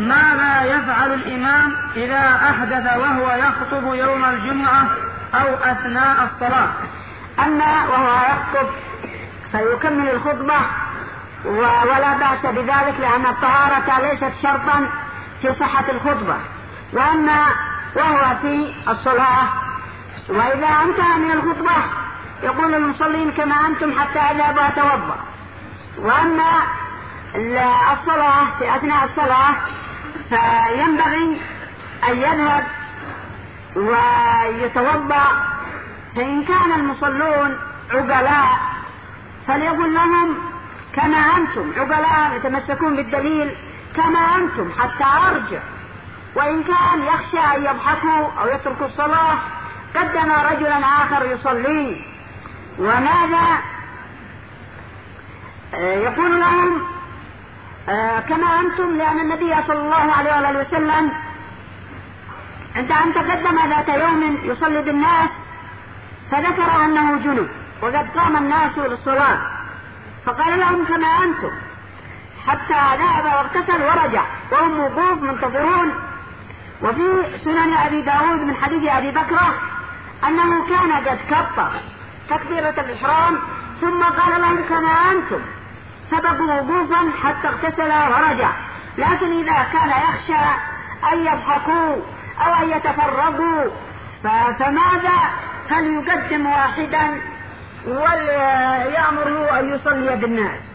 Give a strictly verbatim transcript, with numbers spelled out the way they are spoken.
ماذا يفعل الإمام إذا أحدث وهو يخطب يوم الجمعة أو أثناء الصلاة؟ أما وهو يخطب فيكمل الخطبة ولا بأس بذلك، لأن الطهارة ليست شرطا في صحة الخطبة. وأما وهو في الصلاة وإذا انتهى من الخطبة يقول المصلين كما أنتم حتى أذهب وأتوضأ. وأما الصلاة في أثناء الصلاة فينبغي أن يذهب ويتوضأ، فإن كان المصلون عقلاء فليقول لهم كما أنتم عقلاء يتمسكون بالدليل كما أنتم حتى أرجع. وإن كان يخشى أن يضحكوا أو يتركوا الصلاة قدم رجلا آخر يصلي. وماذا يقول لهم كما أنتم، لأن النبي صلى الله عليه وآله وسلم عند أن تقدم ذات يوم يصلي بالناس فذكر أنه جنب وقد قام الناس للصلاة فقال لهم كما أنتم حتى ذهب واغتسل ورجع وهم وقوف منتظرون. وفي سنن أبي داود من حديث أبي بكرة أنه كان قد كبر تكبيرة الإحرام ثم قال لهم كما أنتم، فبقوا وقوفا حتى اغتسل ورجع. لكن إذا كان يخشى أن يضحكوا أو أن يتفرقوا فماذا؟ فليقدم واحدا ويأمره أن يصلي بالناس.